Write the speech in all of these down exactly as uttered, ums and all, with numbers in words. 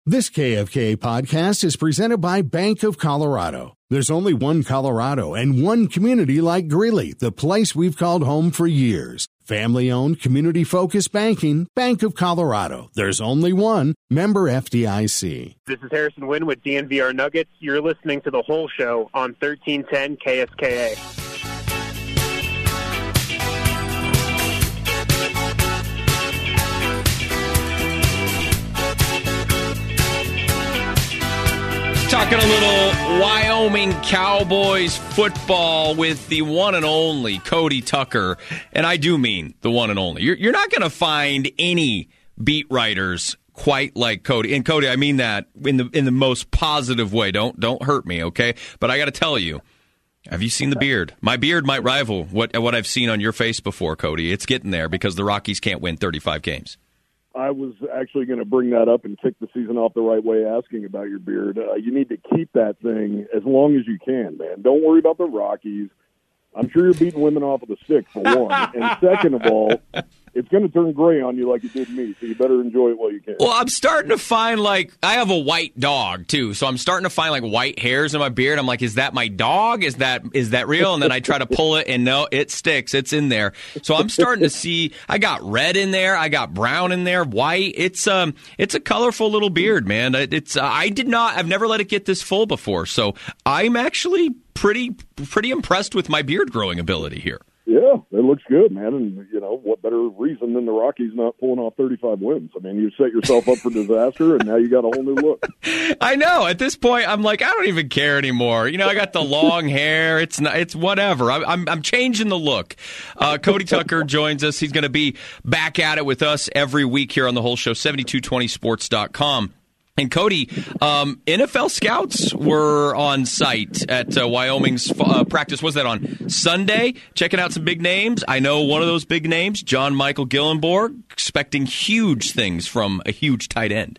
This K F K A podcast is presented by Bank of Colorado. There's only one Colorado and one community like Greeley, the place we've called home for years. Family-owned, community-focused banking, Bank of Colorado. There's only one. Member F D I C. This is Harrison Wynn with D N V R Nuggets. You're listening to The Whole Show on thirteen ten K S K A. Talking a little Wyoming Cowboys football with the one and only Cody Tucker. And I do mean the one and only. You're, you're not going to find any beat writers quite like Cody. And Cody, I mean that in the in the most positive way. Don't don't hurt me, okay? But I got to tell you, have you seen the beard? My beard might rival what what I've seen on your face before, Cody. It's getting there because the Rockies can't win thirty-five games. I was actually going to bring that up and kick the season off the right way asking about your beard. Uh, you need to keep that thing as long as you can, man. Don't worry about the Rockies. I'm sure you're beating women off with a stick, for one. And second of all, it's going to turn gray on you like it did me, so you better enjoy it while you can. Well, I'm starting to find, like, I have a white dog, too, so I'm starting to find, like, white hairs in my beard. I'm like, is that my dog? Is that is that real? And then I try to pull it, and no, it sticks. It's in there. So I'm starting to see, I got red in there. I got brown in there, white. It's um, it's a colorful little beard, man. It's uh, I did not, I've never let it get this full before, so I'm actually pretty pretty impressed with my beard growing ability here. Yeah, it looks good, man. And, you know, what better reason than the Rockies not pulling off thirty-five wins? I mean, you set yourself up for disaster, and now you got a whole new look. I know. At this point, I'm like, I don't even care anymore. You know, I got the long hair. It's not, it's whatever. I'm, I'm, I'm changing the look. Uh, Cody Tucker joins us. He's going to be back at it with us every week here on The Whole Show, seventy-two twenty sports dot com. And Cody, um, N F L scouts were on site at uh, Wyoming's uh, practice. Was that on Sunday? Checking out some big names. I know one of those big names, John Michael Gillenborg, expecting huge things from a huge tight end.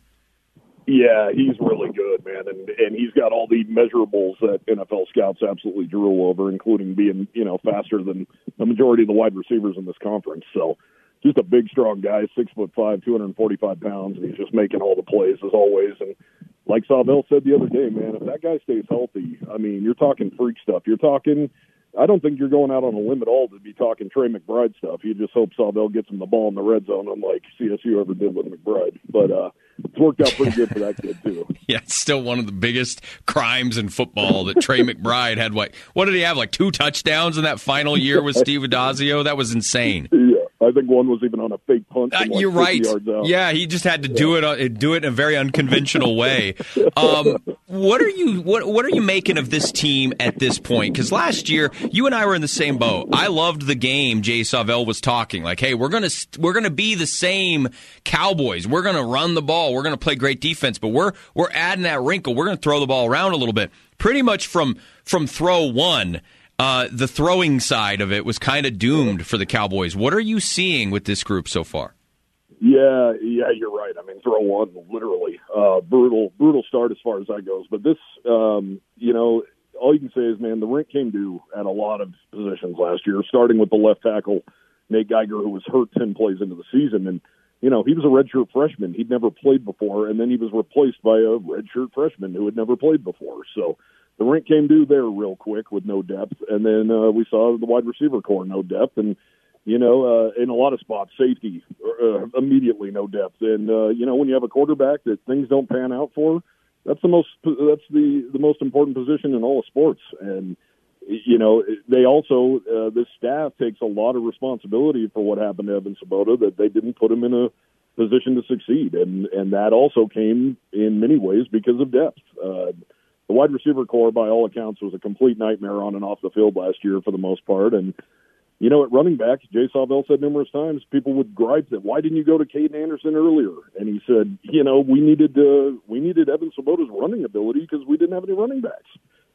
Yeah, he's really good, man, and and he's got all the measurables that N F L scouts absolutely drool over, including being, you know, faster than the majority of the wide receivers in this conference. So. Just a big, strong guy, six foot five, two hundred forty-five pounds, and he's just making all the plays as always. And like Savell said the other day, man, if that guy stays healthy, I mean, you're talking freak stuff. You're talking. I don't think you're going out on a limb at all to be talking Trey McBride stuff. You just hope Savell gets him the ball in the red zone, unlike C S U ever did with McBride. But uh, it's worked out pretty good for that kid too. Yeah, it's still one of the biggest crimes in football that Trey McBride had. What? What did he have? Like two touchdowns in that final year with Steve Addazio? That was insane. Yeah. I think one was even on a fake punt. From like uh, you're right. Yards out. Yeah, he just had to do it. Uh, do it in a very unconventional way. Um, what are you? What What are you making of this team at this point? Because last year, you and I were in the same boat. I loved the game. Jay Savell was talking like, "Hey, we're gonna we're gonna be the same Cowboys. We're gonna run the ball. We're gonna play great defense, but we're we're adding that wrinkle. We're gonna throw the ball around a little bit." Pretty much from from throw one. Uh, the throwing side of it was kind of doomed for the Cowboys. What are you seeing with this group so far? Yeah, yeah, you're right. I mean, throw one, literally. Uh, brutal, brutal start as far as that goes. But this, um, you know, all you can say is, man, the rink came due at a lot of positions last year, starting with the left tackle, Nate Geiger, who was hurt ten plays into the season. And, you know, he was a redshirt freshman. He'd never played before, and then he was replaced by a redshirt freshman who had never played before. So, the rink came due there real quick with no depth, and then uh, we saw the wide receiver core no depth, and you know, uh, in a lot of spots, safety uh, immediately no depth, and uh, you know, when you have a quarterback that things don't pan out for, that's the most that's the the most important position in all of sports, and you know, they also uh, this staff takes a lot of responsibility for what happened to Evan Svoboda, that they didn't put him in a position to succeed, and and that also came in many ways because of depth. Uh, The wide receiver core, by all accounts, was a complete nightmare on and off the field last year for the most part. And, you know, at running back, Jay Savell said numerous times, people would gripe that, why didn't you go to Caden Anderson earlier? And he said, you know, we needed uh, we needed Evan Svoboda's running ability because we didn't have any running backs.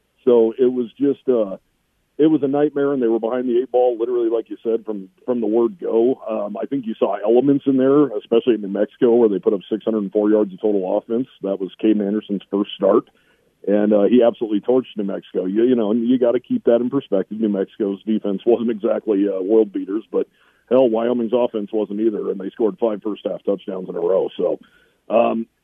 So it was just uh, it was a nightmare, and they were behind the eight ball, literally, like you said, from, from the word go. Um, I think you saw elements in there, especially in New Mexico, where they put up six hundred four yards of total offense. That was Caden Anderson's first start. And uh, he absolutely torched New Mexico. You, you know, and you got to keep that in perspective. New Mexico's defense wasn't exactly uh, world beaters, but hell, Wyoming's offense wasn't either, and they scored five first half touchdowns in a row. So, um,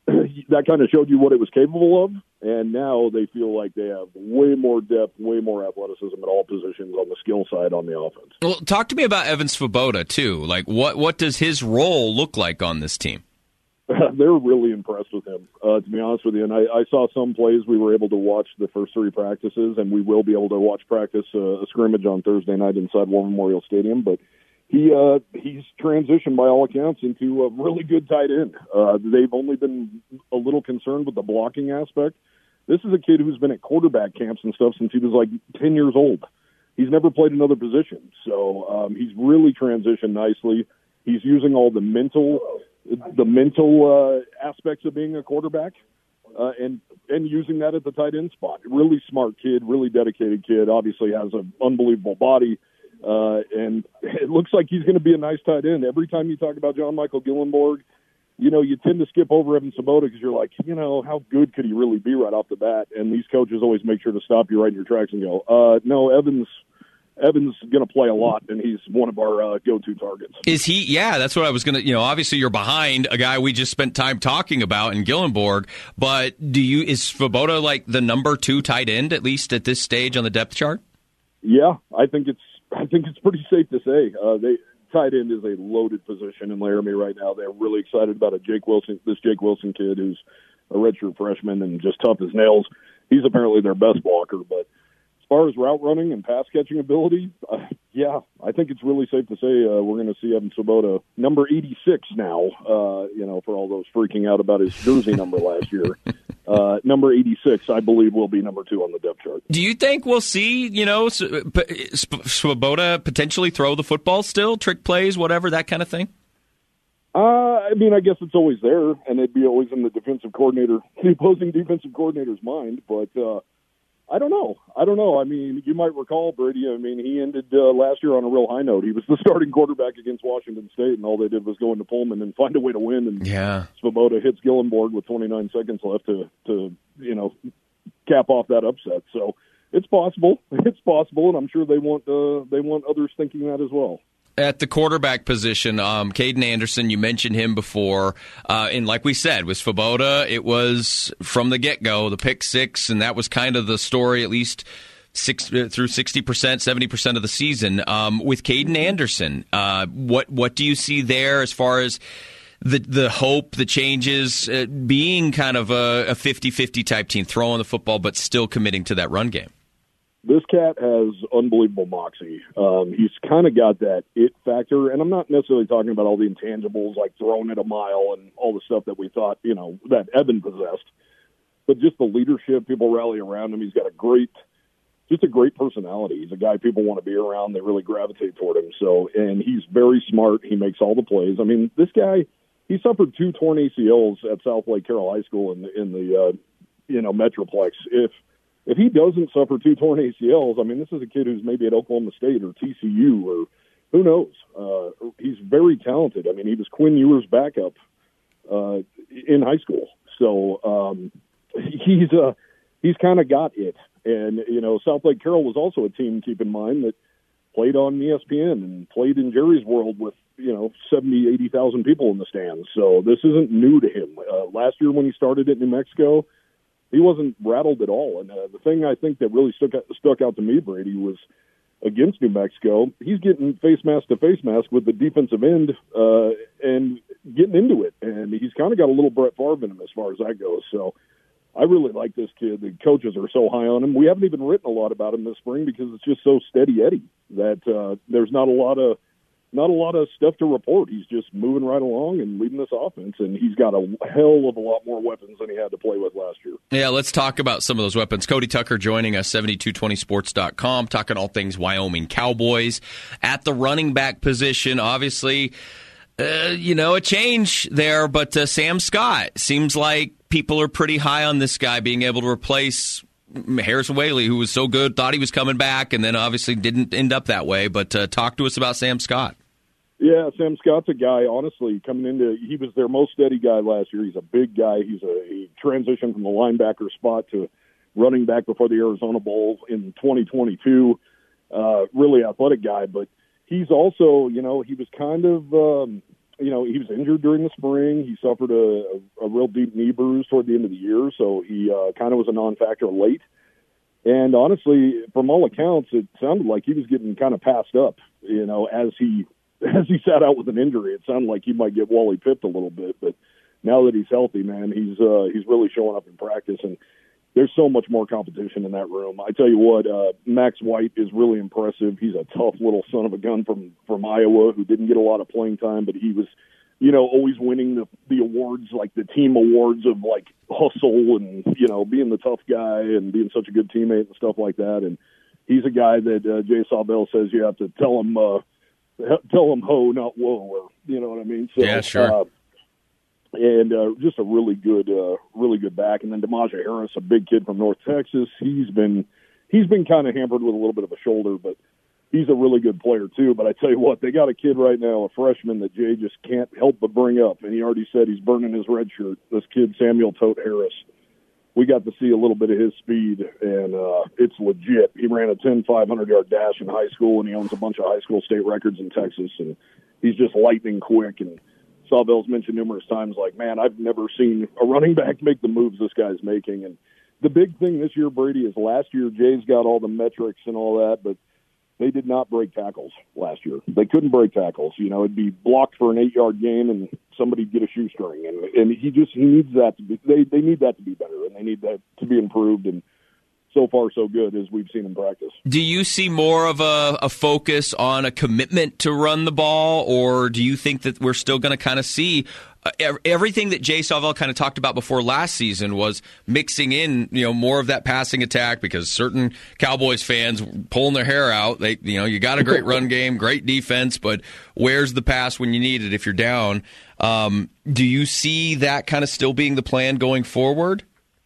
that kind of showed you what it was capable of, and now they feel like they have way more depth, way more athleticism at all positions on the skill side on the offense. Well, talk to me about Evan Svoboda, too. Like, what, what does his role look like on this team? They're really impressed with him, uh, to be honest with you. And I, I saw some plays we were able to watch the first three practices, and we will be able to watch practice uh, a scrimmage on Thursday night inside War Memorial Stadium. But he uh, he's transitioned, by all accounts, into a really good tight end. Uh, they've only been a little concerned with the blocking aspect. This is a kid who's been at quarterback camps and stuff since he was like ten years old. He's never played another position. So um, he's really transitioned nicely. He's using all the mental the mental uh, aspects of being a quarterback uh, and and using that at the tight end spot. Really smart kid, really dedicated kid, obviously has an unbelievable body, uh, and it looks like he's going to be a nice tight end. Every time you talk about John Michael Gillenborg, you know, you tend to skip over Evan Svoboda because you're like, you know, how good could he really be right off the bat? And these coaches always make sure to stop you right in your tracks and go, uh, no, Evan's Evan's going to play a lot, and he's one of our uh, go-to targets. Is he? Yeah, that's what I was going to, you know, obviously you're behind a guy we just spent time talking about in Gillenborg, but do you, is Svoboda like the number two tight end, at least at this stage on the depth chart? Yeah, I think it's, I think it's pretty safe to say. Uh, they, tight end is a loaded position in Laramie right now. They're really excited about a Jake Wilson, this Jake Wilson kid who's a redshirt freshman and just tough as nails. He's apparently their best blocker, but as far as route running and pass catching ability, uh, yeah, I think it's really safe to say uh, we're going to see Evan Svoboda, number eighty-six now, uh, you know, for all those freaking out about his jersey number last year. Uh, number eighty-six, I believe, will be number two on the depth chart. Do you think we'll see, you know, Svoboda potentially throw the football still, trick plays, whatever, that kind of thing? Uh, I mean, I guess it's always there, and it'd be always in the defensive coordinator, the opposing defensive coordinator's mind, but uh, I don't know. I don't know. I mean, you might recall, Brady, I mean, he ended uh, last year on a real high note. He was the starting quarterback against Washington State, and all they did was go into Pullman and find a way to win. And yeah. Svoboda hits Gillenborg with twenty-nine seconds left to, to, you know, cap off that upset. So it's possible. It's possible, and I'm sure they want uh, they want others thinking that as well. At the quarterback position, um, Caden Anderson, you mentioned him before. Uh, and like we said, with Svoboda, it was from the get-go, the pick six, and that was kind of the story, at least six, uh, through sixty percent, seventy percent of the season. Um, with Caden Anderson, uh, what what do you see there as far as the the hope, the changes, uh, being kind of a, a fifty-fifty type team, throwing the football but still committing to that run game? This cat has unbelievable moxie. Um, he's kind of got that it factor, and I'm not necessarily talking about all the intangibles like throwing it a mile and all the stuff that we thought, you know, that Evan possessed, but just the leadership, people rally around him. He's got a great, just a great personality. He's a guy people want to be around. They really gravitate toward him. So, and he's very smart. He makes all the plays. I mean, this guy, he suffered two torn A C Ls at South Lake Carroll High School in the, in the uh, you know, Metroplex. If If he doesn't suffer two torn A C Ls, I mean, this is a kid who's maybe at Oklahoma State or T C U or who knows. Uh, he's very talented. I mean, he was Quinn Ewers' backup uh, in high school. So um, he's uh, he's kind of got it. And, you know, South Lake Carroll was also a team, keep in mind, that played on E S P N and played in Jerry's World with, you know, seventy, eighty thousand people in the stands. So this isn't new to him. Uh, last year when he started at New Mexico, he wasn't rattled at all. And uh, the thing I think that really stuck out, stuck out to me, Brady, was against New Mexico, he's getting face mask to face mask with the defensive end uh, and getting into it. And he's kind of got a little Brett Favre in him as far as that goes. So I really like this kid. The coaches are so high on him. We haven't even written a lot about him this spring because it's just so steady Eddie that uh, there's not a lot of Not a lot of stuff to report. He's just moving right along and leading this offense, and he's got a hell of a lot more weapons than he had to play with last year. Yeah, let's talk about some of those weapons. Cody Tucker joining us, seventy-two twenty sports dot com, talking all things Wyoming Cowboys. At the running back position, obviously, uh, you know, a change there, but uh, Sam Scott, seems like people are pretty high on this guy being able to replace Harrison Whaley, who was so good, thought he was coming back, and then obviously didn't end up that way. But uh, talk to us about Sam Scott. Yeah, Sam Scott's a guy, honestly, coming into, he was their most steady guy last year. He's a big guy. He's a he transitioned from the linebacker spot to running back before the Arizona Bowl in twenty twenty-two. Uh, really athletic guy, but he's also, you know, he was kind of, um, you know, he was injured during the spring. He suffered a, a, a real deep knee bruise toward the end of the year, so he uh, kind of was a non-factor late. And honestly, from all accounts, it sounded like he was getting kind of passed up, you know, as he as he sat out with an injury. It sounded like he might get Wally pipped a little bit, but now that he's healthy, man, he's uh, he's really showing up in practice, and there's so much more competition in that room. I tell you what, uh, Max White is really impressive. He's a tough little son of a gun from, from Iowa who didn't get a lot of playing time, but he was, you know, always winning the, the awards, like the team awards of, like, hustle and, you know, being the tough guy and being such a good teammate and stuff like that. And he's a guy that uh, Jay Sawbell says you have to tell him, uh, tell him ho, not whoa, or, you know what I mean? So, yeah, sure. Uh, And uh, just a really good, uh, really good back. And then Demaja Harris, a big kid from North Texas, he's been he's been kind of hampered with a little bit of a shoulder, but he's a really good player too. But I tell you what, they got a kid right now, a freshman that Jay just can't help but bring up, and he already said he's burning his red shirt. This kid, Samuel Tote Harris. We got to see a little bit of his speed, and uh, it's legit. He ran a ten five hundred yard dash in high school, and he owns a bunch of high school state records in Texas, and he's just lightning quick. And Sawbell's mentioned numerous times, like, man, I've never seen a running back make the moves this guy's making. And the big thing this year, Brady, is last year Jay's got all the metrics and all that, but they did not break tackles last year. They couldn't break tackles. You know, it'd be blocked for an eight-yard gain and somebody'd get a shoestring. And and he just he needs that to be they, they need that to be better, and they need that to be improved. And so far, so good, as we've seen in practice. Do you see more of a, a focus on a commitment to run the ball, or do you think that we're still going to kind of see uh, everything that Jay Sawbell kind of talked about before last season was mixing in, you know, more of that passing attack, because certain Cowboys fans pulling their hair out. They, you know, you got a great run game, great defense, but where's the pass when you need it if you're down? Um, do you see that kind of still being the plan going forward?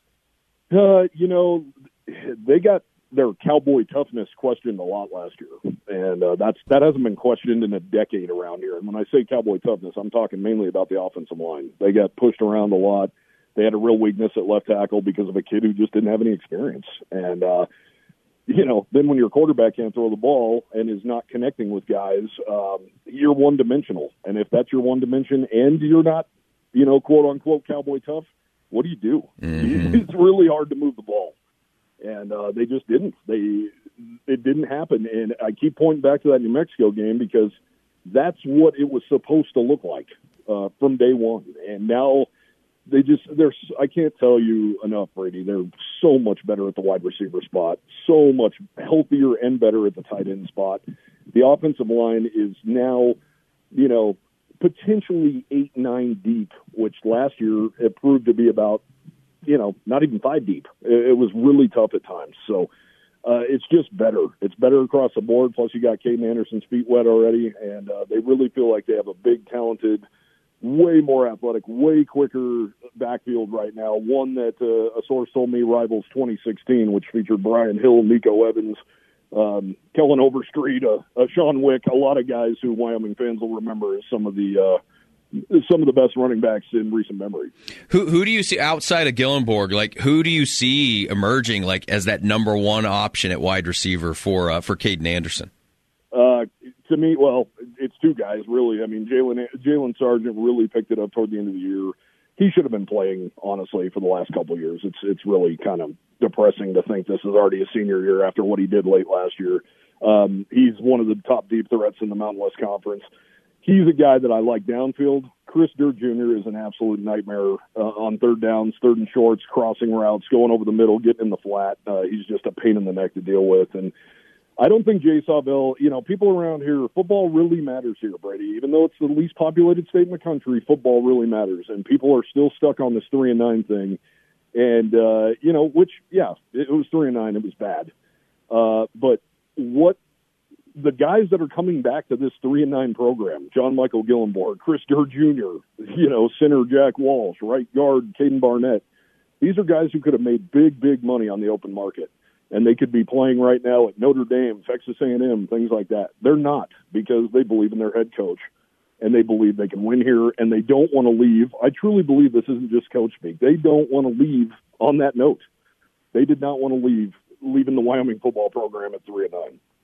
Uh, you know, they got their Cowboy toughness questioned a lot last year, and uh, that's that hasn't been questioned in a decade around here. And when I say Cowboy toughness, I'm talking mainly about the offensive line. They got pushed around a lot. They had a real weakness at left tackle because of a kid who just didn't have any experience. And, uh, you know, then when your quarterback can't throw the ball and is not connecting with guys, um, you're one-dimensional. And if that's your one dimension and you're not, you know, quote-unquote Cowboy tough, what do you do? Mm-hmm. It's really hard to move the ball. And uh, they just didn't. They it didn't happen. And I keep pointing back to that New Mexico game because that's what it was supposed to look like uh, from day one. And now they just they're. I can't tell you enough, Brady. They're so much better at the wide receiver spot, so much healthier and better at the tight end spot. The offensive line is now, you know, potentially eight, nine deep, which last year it proved to be about, you know, not even five deep. It was really tough at times. So uh, it's just better. It's better across the board. Plus, you got Caden Anderson's feet wet already, and uh, they really feel like they have a big, talented, way more athletic, way quicker backfield right now. One that uh, a source told me rivals twenty sixteen, which featured Brian Hill, Nico Evans, um, Kellen Overstreet, uh, uh, Sean Wick, a lot of guys who Wyoming fans will remember as some of the uh, some of the best running backs in recent memory. Who who do you see outside of Gillenborg? Like, who do you see emerging like as that number one option at wide receiver for uh, for Caden Anderson? Uh, to me, well, it's two guys really. I mean, Jalen Jalen Sargent really picked it up toward the end of the year. He should have been playing, honestly, for the last couple of years. It's it's really kind of depressing to think this is already a senior year after what he did late last year. Um, he's one of the top deep threats in the Mountain West Conference. He's a guy that I like downfield. Chris Durr Junior is an absolute nightmare uh, on third downs, third and shorts, crossing routes, going over the middle, getting in the flat. Uh, he's just a pain in the neck to deal with. And I don't think Jay Sawbell, you know, people around here, football really matters here, Brady. Even though it's the least populated state in the country, football really matters. And people are still stuck on this three and nine thing. And, uh, you know, which, yeah, it was three and nine. It was bad. Uh, but what, the guys that are coming back to this three and nine program, John Michael Gillenborg, Chris Durr Junior, you know, center Jack Walsh, right guard Caden Barnett. These are guys who could have made big, big money on the open market, and they could be playing right now at Notre Dame, Texas A and M, things like that. They're not, because they believe in their head coach, and they believe they can win here, and they don't want to leave. I truly believe this isn't just coach speak. They don't want to leave on that note. They did not want to leave, leaving the Wyoming football program at three and nine.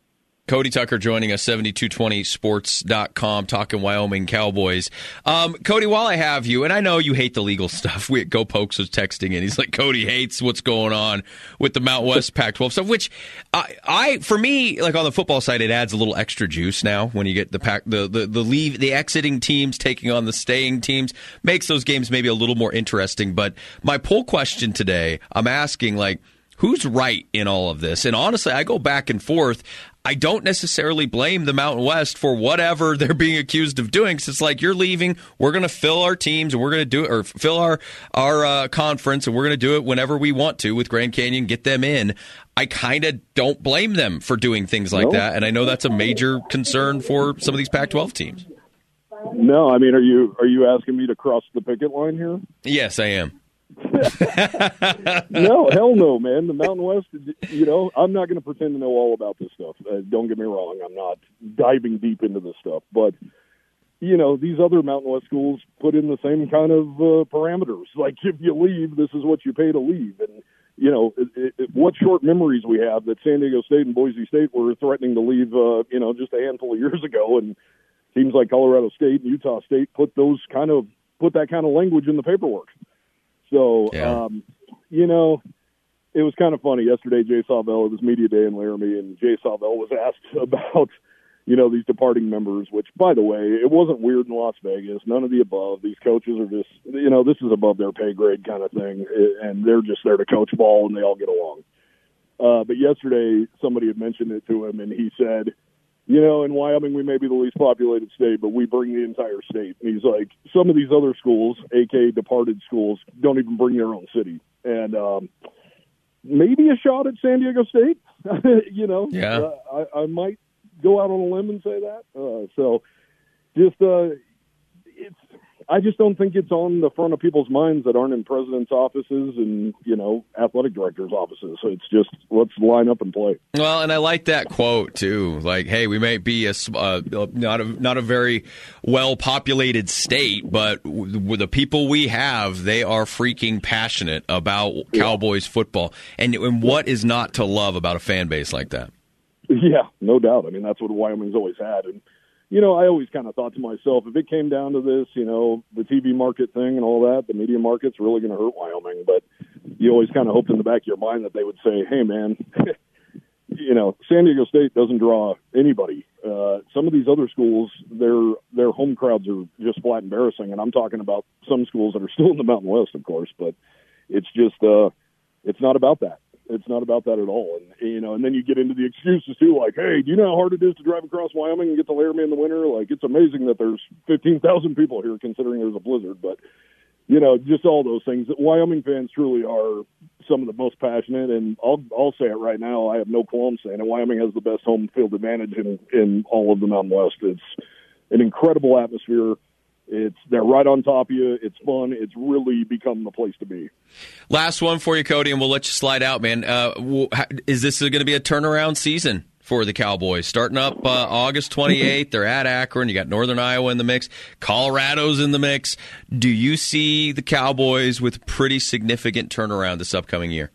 Cody Tucker joining us, seventy-two twenty sports dot com, talking Wyoming Cowboys. Um, Cody, while I have you, and I know you hate the legal stuff. We, Go Pokes was texting in. He's like, Cody hates what's going on with the Mountain West Pac twelve stuff, which I, I, for me, like on the football side, it adds a little extra juice now when you get the pack, the, the, the leave, the exiting teams taking on the staying teams, makes those games maybe a little more interesting. But my poll question today, I'm asking, like, who's right in all of this? And honestly, I go back and forth. I don't necessarily blame the Mountain West for whatever they're being accused of doing. So it's like, you're leaving, we're going to fill our teams, and we're going to do it, or fill our our uh, conference, and we're going to do it whenever we want to with Grand Canyon, get them in. I kind of don't blame them for doing things like no. that, and I know that's a major concern for some of these Pac twelve teams. No, I mean, are you are you asking me to cross the picket line here? Yes, I am. No, hell no, man. The Mountain West, you know, I'm not going to pretend to know all about this stuff. Uh, don't get me wrong. I'm not diving deep into this stuff. But, you know, these other Mountain West schools put in the same kind of uh, parameters. Like, if you leave, this is what you pay to leave. And, you know, it, it, what short memories we have that San Diego State and Boise State were threatening to leave, uh, you know, just a handful of years ago. And teams like Colorado State and Utah State put those kind of, put that kind of language in the paperwork. So, yeah. um, you know, it was kind of funny. Yesterday, Jay Sawvell, it was Media Day in Laramie, and Jay Sawvell was asked about, you know, these departing members, which, by the way, it wasn't weird in Las Vegas. None of the above. These coaches are just, you know, this is above their pay grade kind of thing, and they're just there to coach ball, and they all get along. Uh, but yesterday, somebody had mentioned it to him, and he said, you know, in Wyoming, we may be the least populated state, but we bring the entire state. And he's like, some of these other schools, a k a departed schools, don't even bring their own city. And um, maybe a shot at San Diego State, you know. Yeah. Uh, I, I might go out on a limb and say that. Uh, so just uh, it's – I just don't think it's on the front of people's minds that aren't in president's offices and, you know, athletic directors' offices. So it's just, let's line up and play. Well, and I like that quote, too. Like, hey, we may be a, uh, not, a not a very well-populated state, but with the people we have, they are freaking passionate about yeah. Cowboys football. And, and what is not to love about a fan base like that? Yeah, no doubt. I mean, that's what Wyoming's always had. And, you know, I always kind of thought to myself, if it came down to this, you know, the T V market thing and all that, the media market's really going to hurt Wyoming. But you always kind of hoped in the back of your mind that they would say, hey, man, you know, San Diego State doesn't draw anybody. Uh, some of these other schools, their their home crowds are just flat embarrassing. And I'm talking about some schools that are still in the Mountain West, of course. But it's just, uh, it's not about that. It's not about that at all. And, you know, and then you get into the excuses too, like, hey, do you know how hard it is to drive across Wyoming and get to Laramie in the winter? Like, it's amazing that there's fifteen thousand people here considering there's a blizzard. But, you know, just all those things. Wyoming fans truly are some of the most passionate, and I'll I'll say it right now. I have no qualms saying it. Wyoming has the best home field advantage in, in all of the Mountain West. It's an incredible atmosphere. It's they're right on top of you. It's fun. It's really become the place to be. Last one for you, Cody, and we'll let you slide out, man. Uh, is this going to be a turnaround season for the Cowboys? Starting up uh, August twenty-eighth, they're at Akron. You got Northern Iowa in the mix. Colorado's in the mix. Do you see the Cowboys with pretty significant turnaround this upcoming year?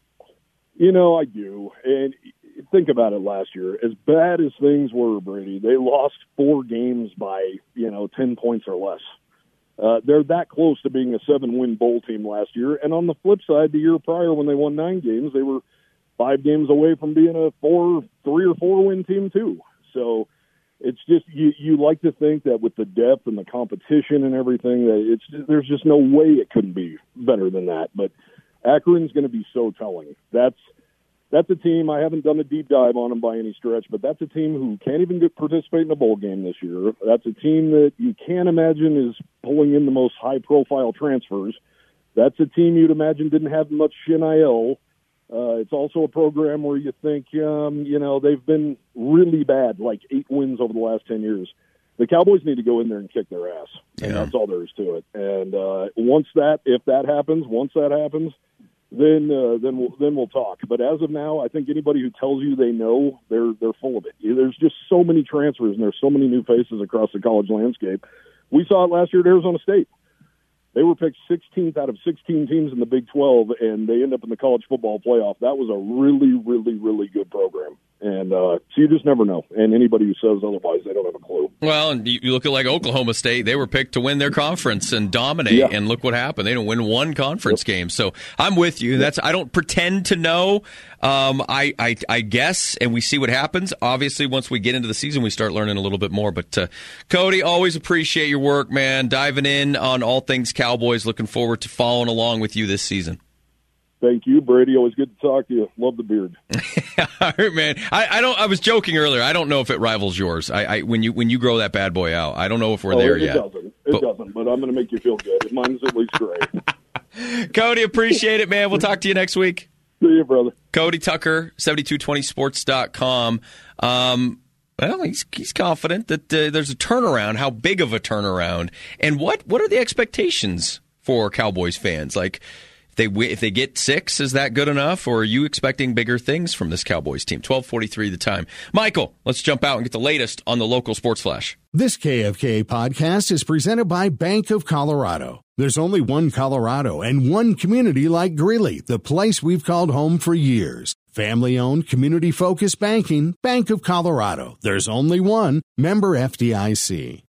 You know, I do. And think about it last year. As bad as things were, Brady, they lost four games by, you know, ten points or less. Uh, they're that close to being a seven-win bowl team last year. And on the flip side, the year prior when they won nine games, they were five games away from being a four, three or four-win team too. So it's just you, you like to think that with the depth and the competition and everything, that it's there's just no way it couldn't be better than that. But Akron's going to be so telling. That's That's a team, I haven't done a deep dive on them by any stretch, but that's a team who can't even get, participate in a bowl game this year. That's a team that you can't imagine is pulling in the most high-profile transfers. That's a team you'd imagine didn't have much N I L. Uh, it's also a program where you think, um, you know, they've been really bad, like eight wins over the last ten years. The Cowboys need to go in there and kick their ass, and yeah. that's all there is to it. And uh, once that, if that happens, once that happens, then uh, then we'll then we'll talk. But as of now, I think anybody who tells you they know, they're they're full of it. There's just so many transfers and there's so many new faces across the college landscape. We saw it last year at Arizona State. They were picked sixteenth out of sixteen teams in the Big twelve, and they end up in the college football playoff. That was a really, really, really good program. And uh, so you just never know. And anybody who says otherwise, they don't have a clue. Well, and you look at like Oklahoma State, they were picked to win their conference and dominate, yeah. and look what happened. They didn't win one conference yep. game. So I'm with you. That's I don't pretend to know. Um, I, I I guess, and we see what happens. Obviously, once we get into the season, we start learning a little bit more. But uh, Cody, always appreciate your work, man. Diving in on all things Cowboys. Looking forward to following along with you this season. Thank you, Brady. Always good to talk to you. Love the beard. All right, man. I, I don't. I was joking earlier. I don't know if it rivals yours. I, I when you when you grow that bad boy out, I don't know if we're oh, there it yet. It doesn't. It but, doesn't. But I'm going to make you feel good. Mine's at least great. Cody, appreciate it, man. We'll talk to you next week. See you, brother. Cody Tucker, seventy-two twenty sports dot com. Um, well, he's he's confident that uh, there's a turnaround. How big of a turnaround? And what what are the expectations for Cowboys fans? Like. They if they get six, is that good enough, or are you expecting bigger things from this Cowboys team? twelve forty-three the time. Michael, let's jump out and get the latest on the local sports flash. This K F K podcast is presented by Bank of Colorado. There's only one Colorado and one community like Greeley, the place we've called home for years. Family-owned, community-focused banking, Bank of Colorado. There's only one. Member F D I C.